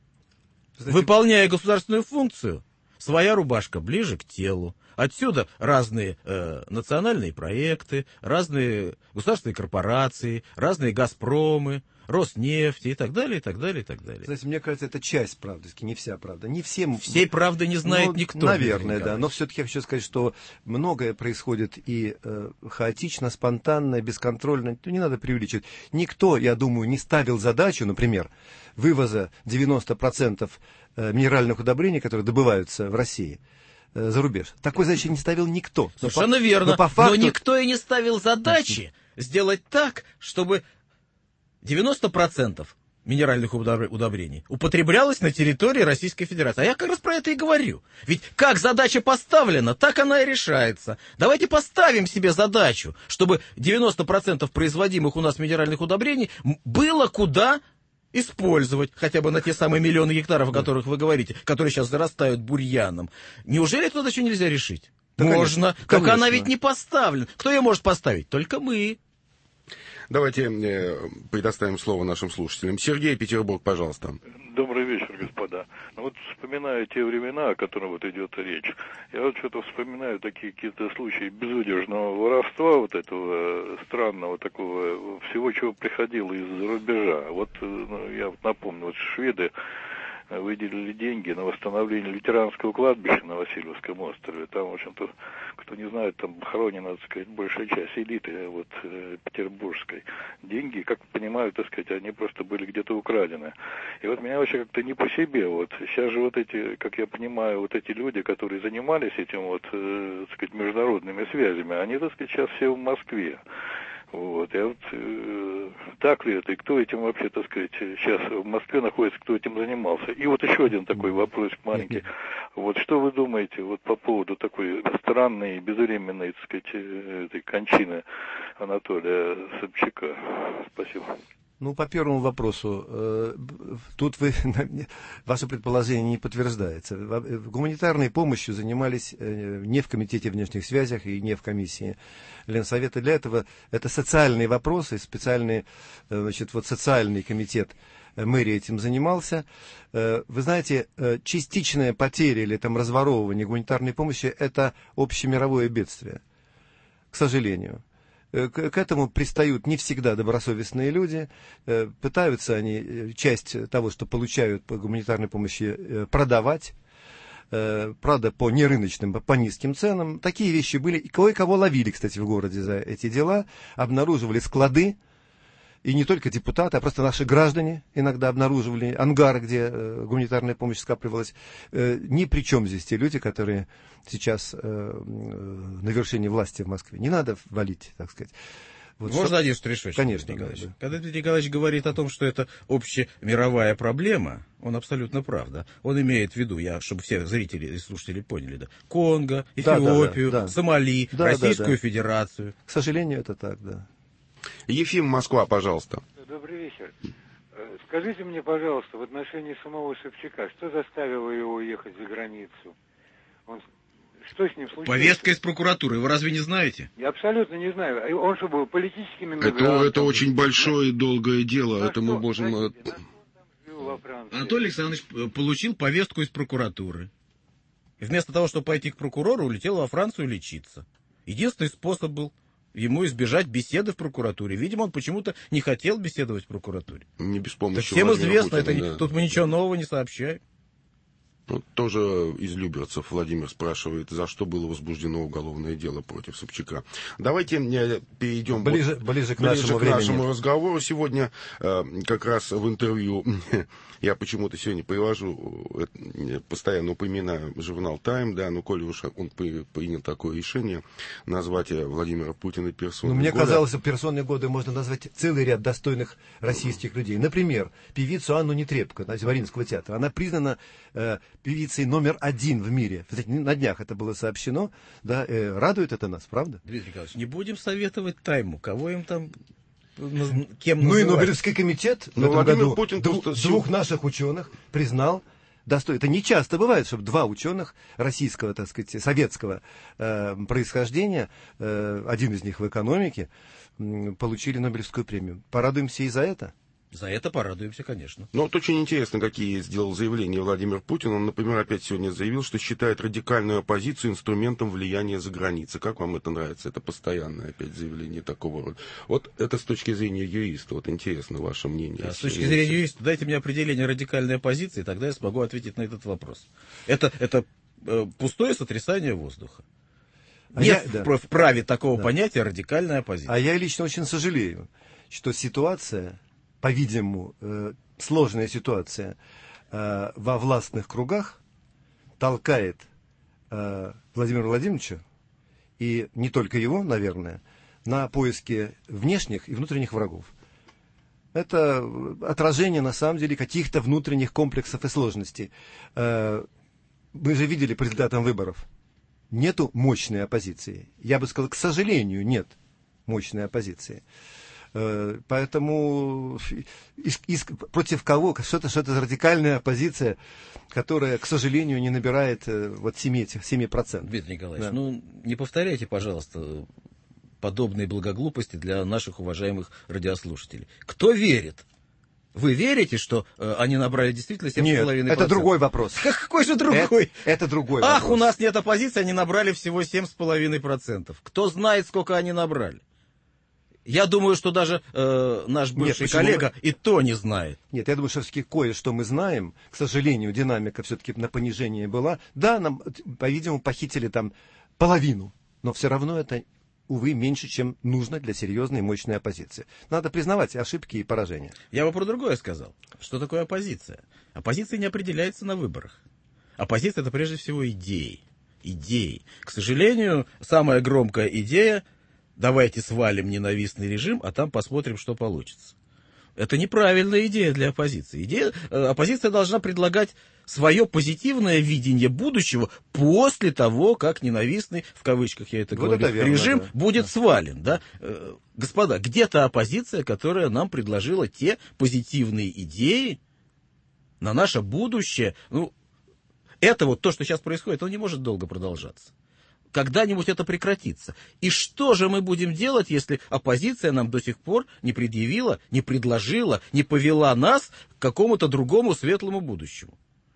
Знаете, выполняя государственную функцию, своя рубашка ближе к телу. Отсюда разные э, национальные проекты, разные государственные корпорации, разные «Газпромы», «Роснефти» и так далее, и так далее, и так далее. Знаете, мне кажется, это часть правды, не вся правда. Не всем... Всей правды не знает ну, никто. Наверное, да. Но все-таки я хочу сказать, что многое происходит и э, хаотично, спонтанно, бесконтрольно. Не надо преувеличивать. Никто, я думаю, не ставил задачу, например, вывоза девяносто процентов минеральных удобрений, которые добываются в России, за рубеж. Такой задачи не ставил никто. Совершенно но верно. Но, по факту... но никто и не ставил задачи сделать так, чтобы девяносто процентов минеральных удобрений употреблялось на территории Российской Федерации. А я как раз про это и говорю. Ведь как задача поставлена, так она и решается. Давайте поставим себе задачу, чтобы девяносто процентов производимых у нас минеральных удобрений было куда использовать хотя бы на те самые миллионы гектаров, о которых вы говорите, которые сейчас зарастают бурьяном. Неужели эту задачу нельзя решить? Да, можно, конечно, только конечно. Она ведь не поставлена. Кто ее может поставить? Только мы. Давайте э, предоставим слово нашим слушателям. Сергей, Петербург, пожалуйста. Добрый вечер, господа. Ну вот вспоминаю те времена, о которых вот идет речь. Я вот что-то вспоминаю такие какие-то случаи безудержного воровства, вот этого странного такого, всего, чего приходило из-за рубежа. Вот ну, я вот напомню, вот шведы выделили деньги на восстановление лютеранского кладбища на Васильевском острове. Там, в общем-то, кто не знает, там похоронена, так сказать, большая часть элиты вот, э, петербургской. Деньги, как понимаю, так сказать, они просто были где-то украдены. И вот меня вообще как-то не по себе. Вот сейчас же вот эти, как я понимаю, вот эти люди, которые занимались этим вот, э, так сказать, международными связями, они, так сказать, сейчас все в Москве. Вот, я вот, э, так ли это, и кто этим вообще, так сказать, сейчас в Москве находится, кто этим занимался. И вот еще один такой вопрос маленький. Вот что вы думаете вот по поводу такой странной, безвременной, так сказать, этой кончины Анатолия Собчака? Спасибо. Ну, по первому вопросу, э, тут вы, ваше предположение не подтверждается. Гуманитарной помощью занимались э, не в Комитете внешних связях и не в комиссии Ленсовета. Для этого это социальные вопросы, специальный, э, значит, вот социальный комитет мэрии этим занимался. Э, вы знаете, э, частичная потеря или там разворовывание гуманитарной помощи – это общемировое бедствие, к сожалению. К этому пристают не всегда добросовестные люди, пытаются они часть того, что получают по гуманитарной помощи, продавать, правда, по нерыночным, по низким ценам. Такие вещи были, и кое-кого ловили, кстати, в городе за эти дела, обнаруживали склады, и не только депутаты, а просто наши граждане иногда обнаруживали ангары, где э, гуманитарная помощь скапливалась. Э, ни при чем здесь те люди, которые сейчас э, э, на вершине власти в Москве. Не надо валить, так сказать. Вот Можно что... один штришочек, Конечно, Дмитрий Николаевич? Да, да. Когда Дмитрий Николаевич говорит о том, что это общемировая проблема, он абсолютно прав, да. Он имеет в виду, я, чтобы все зрители и слушатели поняли, да, Конго, Эфиопию, да, да, да. Сомали, да, Российскую да, да. Федерацию. К сожалению, это так, да. Ефим, Москва, пожалуйста. Добрый вечер. Скажите мне, пожалуйста, в отношении самого Собчака, что заставило его уехать за границу? Он... Что с ним случилось? Повестка из прокуратуры, вы разве не знаете? Я абсолютно не знаю. Он что был политическим иммигрантом? Это, это очень большое и долгое дело, на это мы что, можем... Знаете, на что он там жил во Франции? Анатолий Александрович получил повестку из прокуратуры. И вместо того, чтобы пойти к прокурору, улетел во Францию лечиться. Единственный способ был ему избежать беседы в прокуратуре. Видимо, он почему-то не хотел беседовать в прокуратуре. Не без помощи. Так всем Владимира известно, Путина, это да. Тут мы ничего нового не сообщаем. Вот тоже из люберцев Владимир спрашивает, за что было возбуждено уголовное дело против Собчака. Давайте перейдем ближе, ближе, к, ближе нашему к нашему времени. разговору. Сегодня э, как раз в интервью я почему-то сегодня привожу, э, постоянно упоминаю журнал «Тайм», да, но коли уж он принял такое решение назвать Владимира Путина персоной Ну, мне года. казалось, что персоной года можно назвать целый ряд достойных российских людей. Например, певицу Анну Нетребко из Мариинского театра. Она признана э, певицей номер один в мире. На днях это было сообщено. Да, э, радует это нас, правда? Дмитрий Николаевич, не будем советовать Тайму. Кого им там, кем Ну и называть? Нобелевский комитет в Но этом Владимир году Путин двух, просто двух наших ученых признал достойно. Это не часто бывает, чтобы два ученых российского, так сказать, советского э, происхождения, э, один из них в экономике, э, получили Нобелевскую премию. Порадуемся и за это. За это порадуемся, конечно. Ну, вот очень интересно, какие сделал заявления Владимир Путин. Он, например, опять сегодня заявил, что считает радикальную оппозицию инструментом влияния за границей. Как вам это нравится? Это постоянное опять заявление такого рода. Вот это с точки зрения юриста. Вот интересно ваше мнение. Да, с точки зрения юриста, дайте мне определение радикальной оппозиции, тогда я смогу ответить на этот вопрос. Это, это э, пустое сотрясание воздуха. А Нет я, да. в праве такого Да. понятия радикальная оппозиция. А я лично очень сожалею, что ситуация, по-видимому, э, сложная ситуация э, во властных кругах толкает э, Владимира Владимировича, и не только его, наверное, на поиски внешних и внутренних врагов. Это отражение, на самом деле, каких-то внутренних комплексов и сложностей. Э, мы же видели по результатам выборов. Нету мощной оппозиции. Я бы сказал, к сожалению, нет мощной оппозиции. Поэтому из, из, против кого? Что-то, что-то радикальная оппозиция, которая, к сожалению, не набирает вот семь процентов. Дмитрий Николаевич, Да. ну не повторяйте, пожалуйста, подобные благоглупости для наших уважаемых радиослушателей. Кто верит? Вы верите, что э, они набрали действительно семь целых пять десятых процента? Нет, это другой вопрос. Какой же другой? Это, это другой Ах, вопрос. у нас нет оппозиции, они набрали всего семь целых пять десятых процента. Кто знает, сколько они набрали? Я думаю, что даже э, наш бывший Нет, коллега и то не знает. Нет, я думаю, что все-таки кое-что мы знаем. К сожалению, динамика все-таки на понижение была. Да, нам, по-видимому, похитили там половину. Но все равно это, увы, меньше, чем нужно для серьезной и мощной оппозиции. Надо признавать ошибки и поражения. Я бы про другое сказал. Что такое оппозиция? Оппозиция не определяется на выборах. Оппозиция — это прежде всего идеи. Идеи. К сожалению, самая громкая идея — давайте свалим ненавистный режим, а там посмотрим, что получится. Это неправильная идея для оппозиции. Идея, э, оппозиция должна предлагать свое позитивное видение будущего после того, как ненавистный, в кавычках я это Вот говорю, это верно, режим да. будет Да. свален. Да? Э, господа, где та оппозиция, которая нам предложила те позитивные идеи на наше будущее? Ну, это вот то, что сейчас происходит, оно не может долго продолжаться. Когда-нибудь это прекратится. И что же мы будем делать, если оппозиция нам до сих пор не предъявила, не предложила, не повела нас к какому-то другому светлому будущему?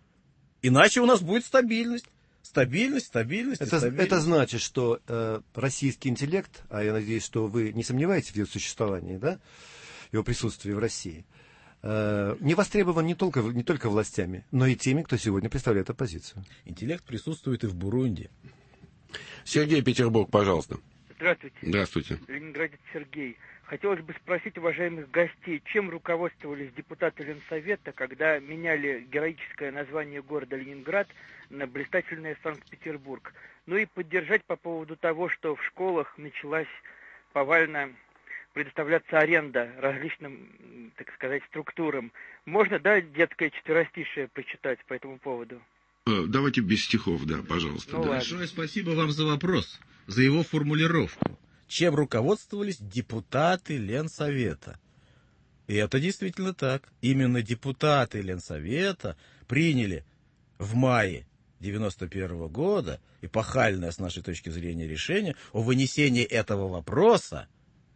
Иначе у нас будет стабильность. Стабильность, стабильность, Это, стабильность. это значит, что э, российский интеллект, а я надеюсь, что вы не сомневаетесь в его существовании, да, его присутствии в России, э, не востребован не только, не только властями, но и теми, кто сегодня представляет оппозицию. Интеллект присутствует и в Бурунди. Сергей, Петербург, пожалуйста. Здравствуйте. Здравствуйте. Ленинградец Сергей. Хотелось бы спросить уважаемых гостей, чем руководствовались депутаты Ленсовета, когда меняли героическое название города Ленинград на блистательное Санкт-Петербург. Ну и поддержать по поводу того, что в школах началась повально предоставляться аренда различным, так сказать, структурам. Можно, да, детское четверостишее прочитать по этому поводу? Давайте без стихов, да, пожалуйста. Ну, да. Большое спасибо вам за вопрос, за его формулировку. Чем руководствовались депутаты Ленсовета? И это действительно так. Именно депутаты Ленсовета приняли в мае девяносто первого года эпохальное с нашей точки зрения решение о вынесении этого вопроса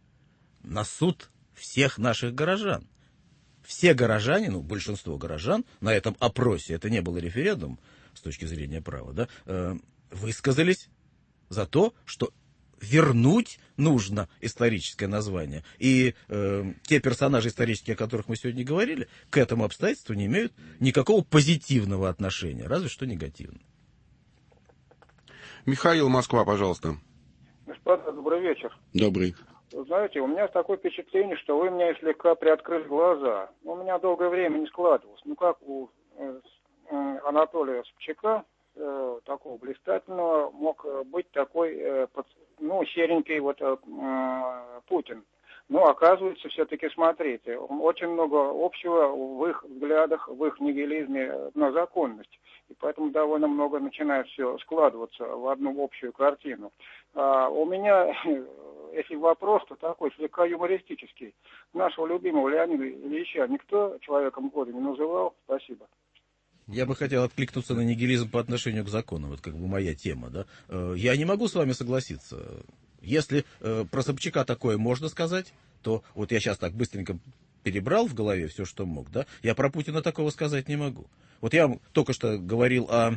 на суд всех наших горожан. Все горожане, ну, большинство горожан на этом опросе, это не был референдум с точки зрения права, да, э, высказались за то, что вернуть нужно историческое название. И э, те персонажи исторические, о которых мы сегодня говорили, к этому обстоятельству не имеют никакого позитивного отношения, разве что негативного. Михаил, Москва, пожалуйста. Господа, добрый вечер. Добрый. Вы знаете, у меня такое впечатление, что вы меня слегка приоткрыли глаза. У меня долгое время не складывалось. Ну, как у э, Анатолия Собчака, э, такого блистательного, мог быть такой, э, под, ну, серенький вот э, Путин. Но оказывается, все-таки, смотрите, очень много общего в их взглядах, в их нигилизме на законность. И поэтому довольно много начинает все складываться в одну общую картину. А у меня, если вопрос, то такой слегка юмористический. Нашего любимого Леонида Ильича никто человеком года не называл? Спасибо. Я бы хотел откликнуться на нигилизм по отношению к закону. Вот как бы моя тема, да. Я не могу с вами согласиться. Если э, про Собчака такое можно сказать, то вот я сейчас так быстренько перебрал в голове все, что мог, да, я про Путина такого сказать не могу. Вот я вам только что говорил о,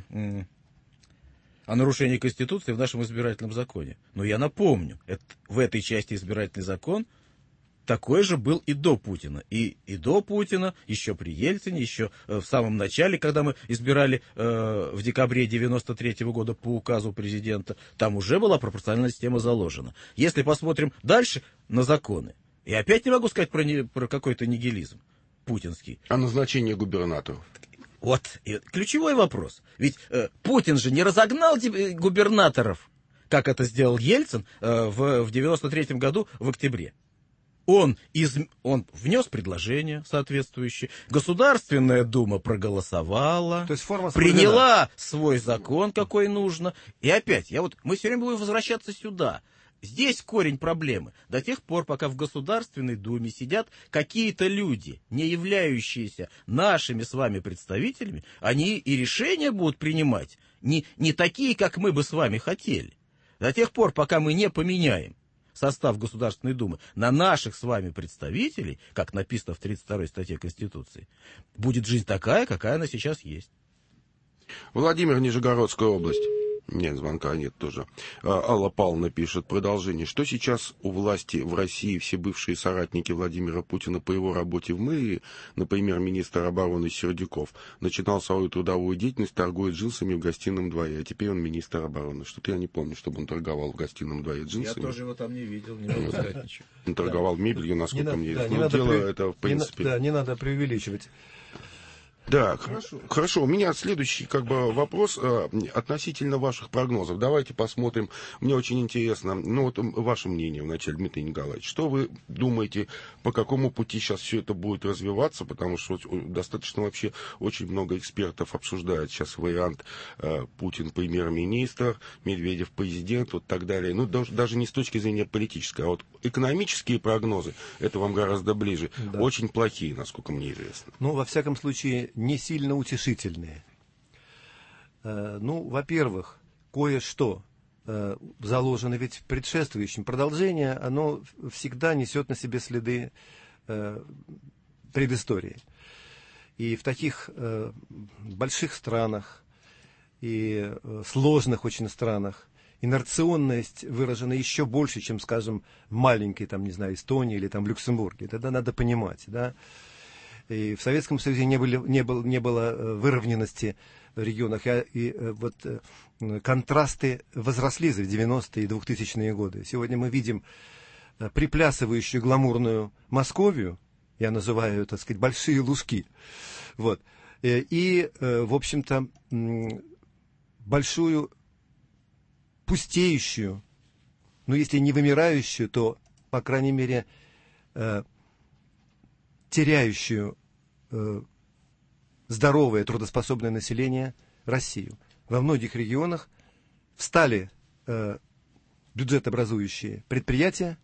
о нарушении Конституции в нашем избирательном законе. Но я напомню, это, в этой части избирательный закон такой же был и до Путина. И, и до Путина, еще при Ельцине, еще э, в самом начале, когда мы избирали э, в декабре девяносто третьего года по указу президента, там уже была пропорциональная система заложена. Если посмотрим дальше на законы, и опять не могу сказать про, не, про какой-то нигилизм путинский. А назначение губернаторов? Вот, и ключевой вопрос. Ведь э, Путин же не разогнал губернаторов, как это сделал Ельцин э, в, в девяносто третьем году в октябре. Он, из, он внес предложение соответствующее, Государственная Дума проголосовала, То есть форма приняла свой закон, какой нужно. И опять, я вот, мы все время будем возвращаться сюда. Здесь корень проблемы. До тех пор, пока в Государственной Думе сидят какие-то люди, не являющиеся нашими с вами представителями, они и решения будут принимать не, не такие, как мы бы с вами хотели. До тех пор, пока мы не поменяем состав Государственной Думы на наших с вами представителей, как написано в тридцать второй статье Конституции, будет жизнь такая, какая она сейчас есть. Владимир, Нижегородская область. Нет, звонка нет тоже. Алла Павловна пишет продолжение. Что сейчас у власти в России все бывшие соратники Владимира Путина по его работе в мэрии, например, министр обороны Сердюков, начинал свою трудовую деятельность, торгуя джинсами в гостином дворе, а теперь он министр обороны. Что-то я не помню, чтобы он торговал в гостином дворе джинсами. Я тоже его там не видел, не могу сказать ничего. Он торговал мебелью, насколько мне да, известно. Дело при... это, в принципе... Не, да, не надо преувеличивать. Да, хорошо. Хорошо. У меня следующий как бы вопрос э, относительно ваших прогнозов. Давайте посмотрим. Мне очень интересно, ну вот ваше мнение вначале, Дмитрий Николаевич. Что вы думаете, по какому пути сейчас все это будет развиваться? Потому что достаточно вообще очень много экспертов обсуждают сейчас вариант э, Путин премьер-министр, Медведев президент, вот так далее. Ну даже, даже не с точки зрения политической, а вот экономические прогнозы, это вам гораздо ближе, да. Очень плохие, насколько мне известно. Ну, во всяком случае, не сильно утешительные. Э, ну, во-первых, кое-что э, заложено ведь в предшествующем. Продолжение, оно всегда несет на себе следы э, предыстории. И в таких э, больших странах и э, сложных очень странах инерционность выражена еще больше, чем, скажем, в маленькой, там, не знаю, Эстонии или там в Люксембурге. Тогда надо понимать, да. И в Советском Союзе не, были, не, был, не было выровненности в регионах, и, и вот контрасты возросли за девяностые и двухтысячные годы. Сегодня мы видим приплясывающую гламурную Московию, я называю, так сказать, большие лужки, вот, и, в общем-то, большую пустеющую, ну, если не вымирающую, то, по крайней мере, теряющую э, здоровое, трудоспособное население Россию. Во многих регионах встали э, бюджетообразующие предприятия,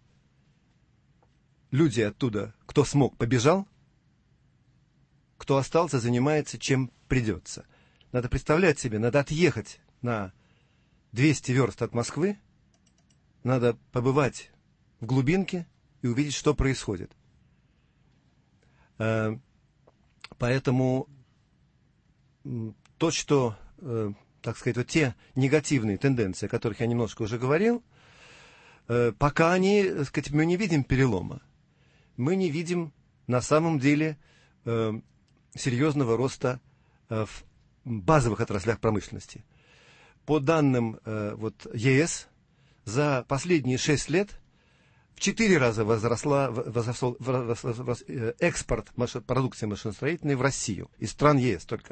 люди оттуда, кто смог, побежал, кто остался, занимается чем придется. Надо представлять себе, надо отъехать на двести верст от Москвы, надо побывать в глубинке и увидеть, что происходит. Поэтому то, что, так сказать, вот те негативные тенденции, о которых я немножко уже говорил, э, пока они, так сказать, мы не видим перелома. Мы не видим на самом деле э, серьезного роста э, в базовых отраслях промышленности. По данным э, вот, ЕС, за последние шесть лет в четыре раза возросла, возросла, возросла экспорт машин, продукции машиностроительной в Россию, из стран ЕС только.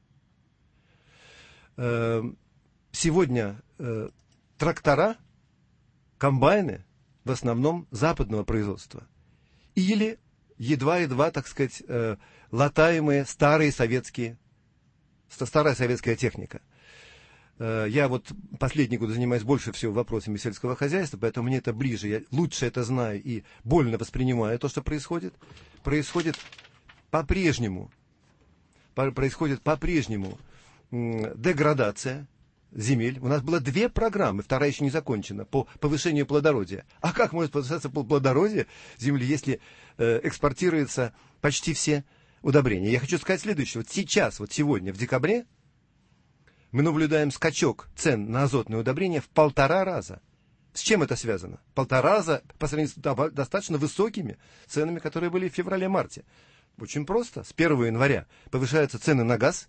Э, сегодня э, трактора, комбайны в основном западного производства. Или едва-едва, так сказать, э, латаемые старые советские, старая советская техника. Э, я вот последние годы занимаюсь больше всего вопросами сельского хозяйства, поэтому мне это ближе, я лучше это знаю и больно воспринимаю то, что происходит. Происходит по-прежнему, по- происходит по-прежнему м- деградация земель. У нас было две программы, вторая еще не закончена, по повышению плодородия. А как может повышаться плодородие земли, если э, экспортируются почти все удобрения? Я хочу сказать следующее. Вот сейчас, вот сегодня, в декабре, мы наблюдаем скачок цен на азотные удобрения в полтора раза. С чем это связано? Полтора раза по сравнению с достаточно высокими ценами, которые были в феврале-марте. Очень просто. С первого января повышаются цены на газ,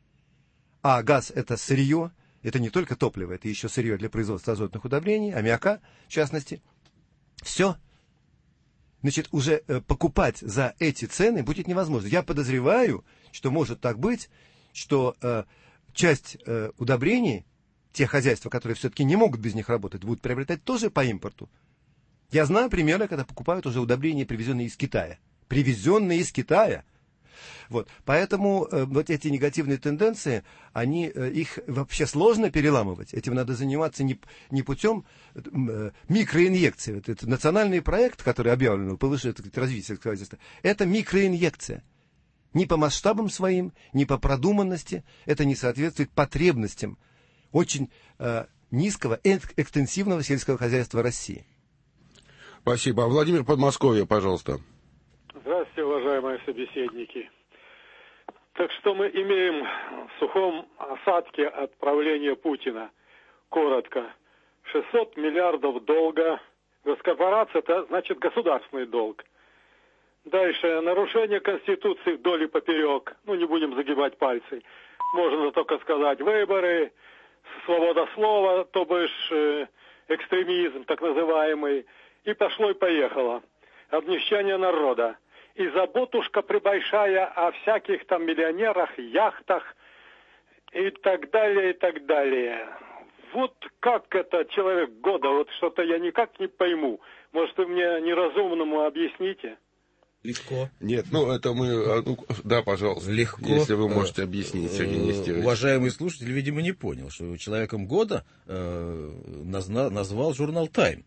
а газ – это сырье. Это не только топливо, это еще сырье для производства азотных удобрений, аммиака, в частности. Все. Значит, уже э, покупать за эти цены будет невозможно. Я подозреваю, что может так быть, что э, часть э, удобрений, те хозяйства, которые все-таки не могут без них работать, будут приобретать тоже по импорту. Я знаю примеры, когда покупают уже удобрения, привезенные из Китая. Привезенные из Китая. Вот. Поэтому э, вот эти негативные тенденции, они, э, их вообще сложно переламывать. Этим надо заниматься не, не путем э, микроинъекции. Вот это национальный проект, который объявлен, повышает развитие сельского хозяйства, это микроинъекция. Ни по масштабам своим, ни по продуманности это не соответствует потребностям очень э, низкого, экстенсивного сельского хозяйства России. Спасибо. А Владимир, Подмосковье, пожалуйста. Здравствуйте, уважаемые собеседники. Так что мы имеем в сухом осадке от правления Путина? Коротко. шестьсот миллиардов долга. Госкорпорация – это значит государственный долг. Дальше. Нарушение Конституции вдоль и поперек. Ну, не будем загибать пальцы. Можно только сказать выборы, свобода слова, то бишь э, экстремизм так называемый. И пошло и поехало. Обнищание народа. И заботушка прибольшая о всяких там миллионерах, яхтах и так далее, и так далее. Вот как это человек года, вот что-то я никак не пойму. Может, вы мне неразумному объясните? Легко. Нет, ну это мы... Ну, да, пожалуйста. Легко. Если вы можете объяснить, Сергей Нестерович. Уважаемый слушатель, видимо, не понял, что человеком года э, назна, назвал журнал «Тайм».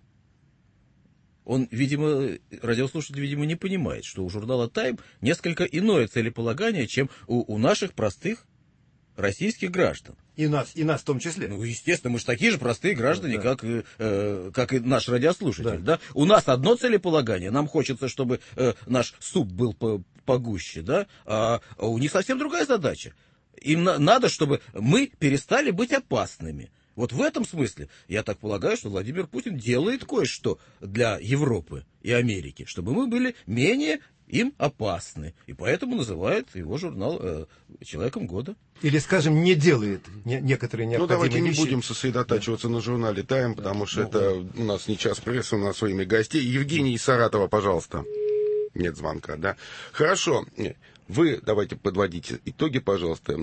Он, видимо, радиослушатель, видимо, не понимает, что у журнала «Тайм» несколько иное целеполагание, чем у, у наших простых российских граждан. И нас, и нас в том числе. Ну, естественно, мы же такие же простые граждане, да. как, э, как и наш радиослушатель. Да. Да? У нас одно целеполагание, нам хочется, чтобы э, наш суп был погуще, да? а, а у них совсем другая задача. Им на, надо, чтобы мы перестали быть опасными. Вот в этом смысле, я так полагаю, что Владимир Путин делает кое-что для Европы и Америки, чтобы мы были менее им опасны. И поэтому называет его журнал э, «Человеком года». Или, скажем, не делает не, некоторые необходимые Ну, давайте не вещи. будем сосредотачиваться да. на журнале «Тайм», потому да. что ну, это да. у нас не час прессы, у нас время гостей. Евгений из Саратова, пожалуйста. Нет звонка, да? Хорошо. Вы давайте подводите итоги, пожалуйста.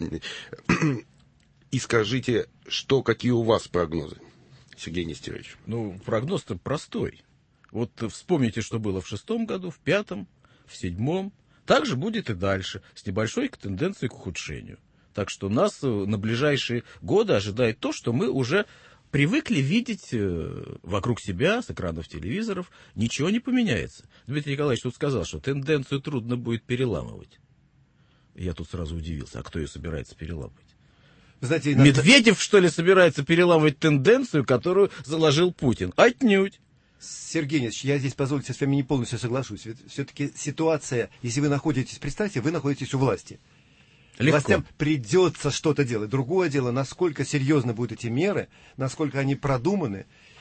И скажите, что, какие у вас прогнозы, Сергей Нестерович? Ну, прогноз-то простой. Вот вспомните, что было в шестом году, в пятом, в седьмом. Так же будет и дальше, с небольшой тенденцией к ухудшению. Так что нас на ближайшие годы ожидает то, что мы уже привыкли видеть вокруг себя, с экранов телевизоров. Ничего не поменяется. Дмитрий Николаевич тут сказал, что тенденцию трудно будет переламывать. Я тут сразу удивился, а кто ее собирается переламывать? Знаете, иногда... Медведев, что ли, собирается переламывать тенденцию, которую заложил Путин? Отнюдь. Сергей Ильич, я здесь, позвольте, с вами не полностью соглашусь. Ведь все-таки ситуация, если вы находитесь, представьте, вы находитесь у власти. Легко. Властям придется что-то делать. Другое дело, насколько серьезны будут эти меры, насколько они продуманы.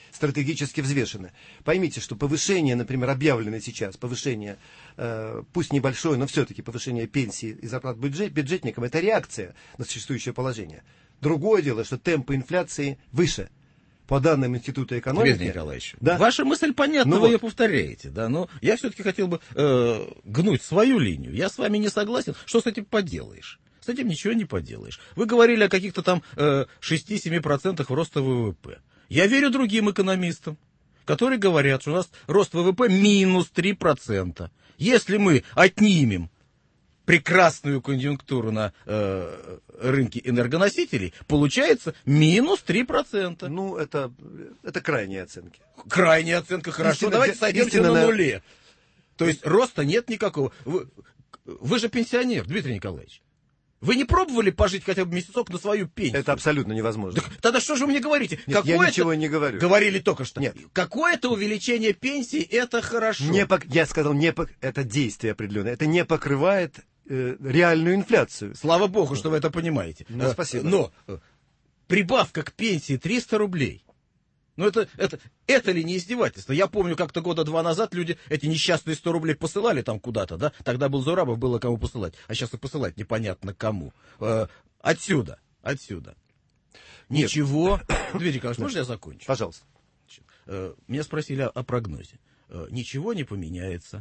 стратегически взвешены. Поймите, что повышение, например, объявленное сейчас, повышение, э, пусть небольшое, но все-таки повышение пенсии и зарплат бюджет, бюджетникам, это реакция на существующее положение. Другое дело, что темпы инфляции выше. По данным Института экономики... Дмитрий Николаевич, да? ваша мысль понятна, ну вы вот. ее повторяете, да, но я все-таки хотел бы э, гнуть свою линию. Я с вами не согласен. Что с этим поделаешь? С этим ничего не поделаешь. Вы говорили о каких-то там э, шесть-семь процентов роста ВВП. Я верю другим экономистам, которые говорят, что у нас рост ВВП минус три процента. Если мы отнимем прекрасную конъюнктуру на э, рынке энергоносителей, получается минус три процента. Ну, это, это крайние оценки. Крайняя оценка, хорошо. Истина, Давайте сойдемся истина на на... нуле. То есть роста нет никакого. Вы, вы же пенсионер, Дмитрий Николаевич. Вы не пробовали пожить хотя бы месяцок на свою пенсию? Это абсолютно невозможно. Так, тогда что же вы мне говорите? Нет, я ничего не говорю. Говорили только что. Нет. Какое-то увеличение пенсии, это хорошо. Не пок... Я сказал, не пок... это действие определенное. Это не покрывает э, реальную инфляцию. Слава богу, что вы это понимаете. Ну, спасибо. Но прибавка к пенсии триста рублей. Ну, это, это, это ли не издевательство? Я помню, как-то года два назад люди эти несчастные сто рублей посылали там куда-то, да? Тогда был Зурабов, было кому посылать. А сейчас и посылать непонятно кому. Э, отсюда, отсюда. Нет. Ничего. Дмитрий Николаевич, можно я закончу? Пожалуйста. Э, меня спросили о, о прогнозе. Э, ничего не поменяется.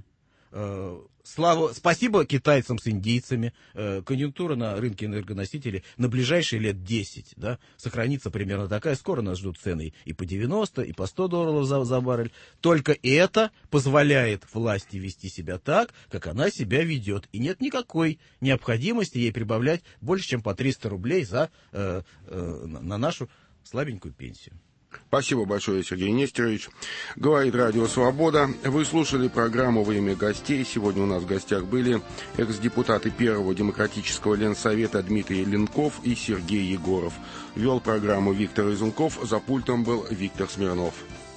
Слава, спасибо китайцам с индийцами. Конъюнктура на рынке энергоносителей на ближайшие лет десять, да, сохранится примерно такая. Скоро нас ждут цены и по девяносто, и по сто долларов за, за баррель. Только это позволяет власти вести себя так, как она себя ведет. И нет никакой необходимости ей прибавлять больше, чем по триста рублей за, э, э, на нашу слабенькую пенсию. Спасибо большое, Сергей Нестерович. Говорит Радио Свобода. Вы слушали программу «Во имя гостей». Сегодня у нас в гостях были экс-депутаты Первого демократического Ленсовета Дмитрий Ленков и Сергей Егоров. Вел программу Виктор Изунков. За пультом был Виктор Смирнов.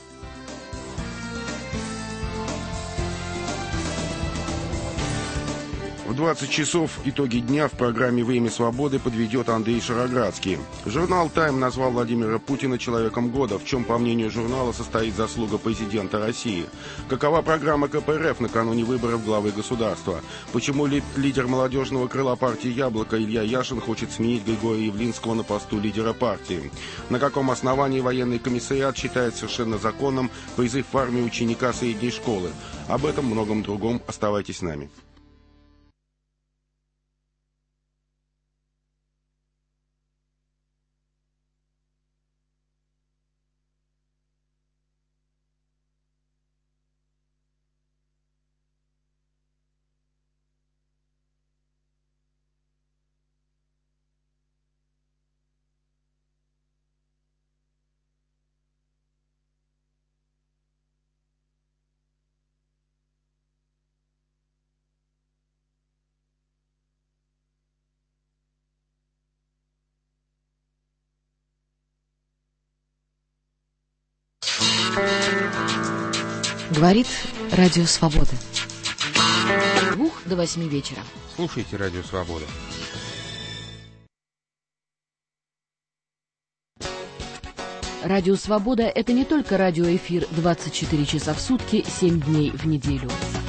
В двадцать часов итоги дня в программе «Во имя свободы» подведет Андрей Шароградский. Журнал «Тайм» назвал Владимира Путина человеком года, в чем, по мнению журнала, состоит заслуга президента России. Какова программа ка пэ эр эф накануне выборов главы государства? Почему ли, лидер молодежного крыла партии «Яблоко» Илья Яшин хочет сменить Григория Явлинского на посту лидера партии? На каком основании военный комиссариат считает совершенно законным призыв в армию ученика средней школы? Об этом и многом другом оставайтесь с нами. Говорит Радио Свобода. С двух до восьми вечера. Слушайте Радио Свобода. Радио Свобода – это не только радиоэфир двадцать четыре часа в сутки, семь дней в неделю.